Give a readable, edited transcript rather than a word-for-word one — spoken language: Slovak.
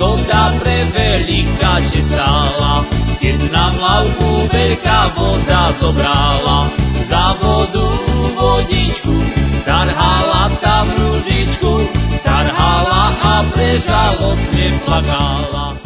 škoda preveľká, že stála, keď nám lavku veľká voda zobrala. Za vodu vodičku tarhala tam ružičku, tarhala a prežalostne plakala.